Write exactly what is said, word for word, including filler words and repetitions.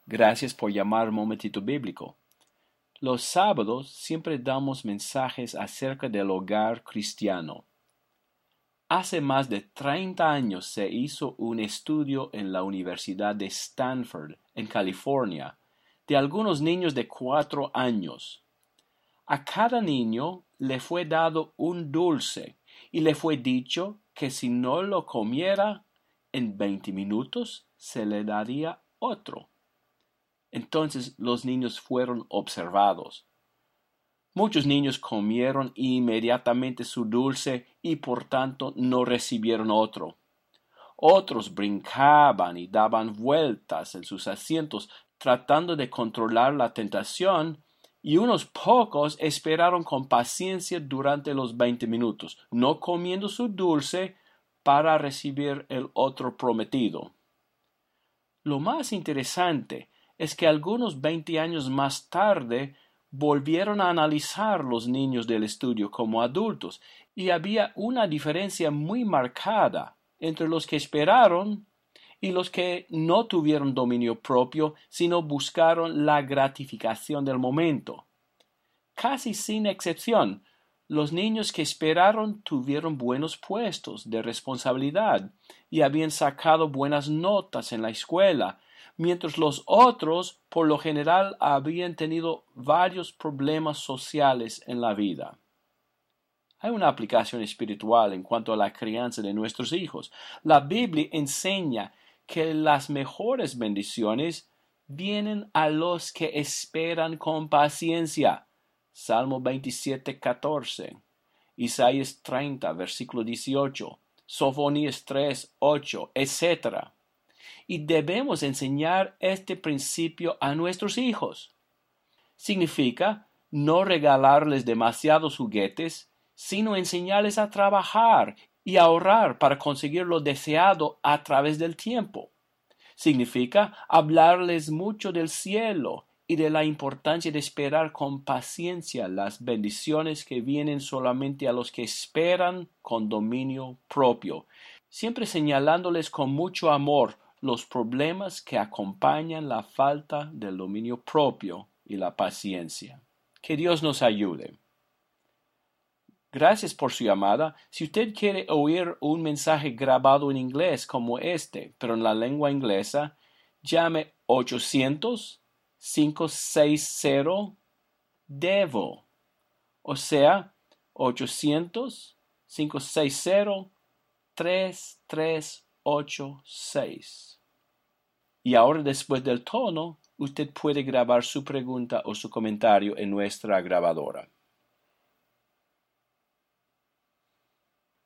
Gracias por llamar Momentito Bíblico. Los sábados siempre damos mensajes acerca del hogar cristiano. Hace más de treinta años se hizo un estudio en la Universidad de Stanford, en California, de algunos niños de cuatro años. A cada niño le fue dado un dulce y le fue dicho que si no lo comiera en veinte minutos se le daría otro. Entonces los niños fueron observados. Muchos niños comieron inmediatamente su dulce y por tanto no recibieron otro. Otros brincaban y daban vueltas en sus asientos tratando de controlar la tentación, y unos pocos esperaron con paciencia durante los veinte minutos, no comiendo su dulce para recibir el otro prometido. Lo más interesante es que algunos veinte años más tarde volvieron a analizar los niños del estudio como adultos y había una diferencia muy marcada entre los que esperaron y los que no tuvieron dominio propio, sino buscaron la gratificación del momento. Casi sin excepción, los niños que esperaron tuvieron buenos puestos de responsabilidad y habían sacado buenas notas en la escuela, mientras los otros, por lo general, habían tenido varios problemas sociales en la vida. Hay una aplicación espiritual en cuanto a la crianza de nuestros hijos. La Biblia enseña que las mejores bendiciones vienen a los que esperan con paciencia. Salmo veintisiete, catorce, Isaías treinta, versículo dieciocho, Sofonías tres, ocho, etcétera. Y debemos enseñar este principio a nuestros hijos. Significa no regalarles demasiados juguetes, sino enseñarles a trabajar y ahorrar para conseguir lo deseado a través del tiempo. Significa hablarles mucho del cielo y de la importancia de esperar con paciencia las bendiciones que vienen solamente a los que esperan con dominio propio, siempre señalándoles con mucho amor los problemas que acompañan la falta del dominio propio y la paciencia. Que Dios nos ayude. Gracias por su llamada. Si usted quiere oír un mensaje grabado en inglés como este, pero en la lengua inglesa, llame ochocientos, cinco seis cero, D E V O, o sea, ochocientos, cinco seis cero, tres tres ocho seis. Y ahora, después del tono, usted puede grabar su pregunta o su comentario en nuestra grabadora.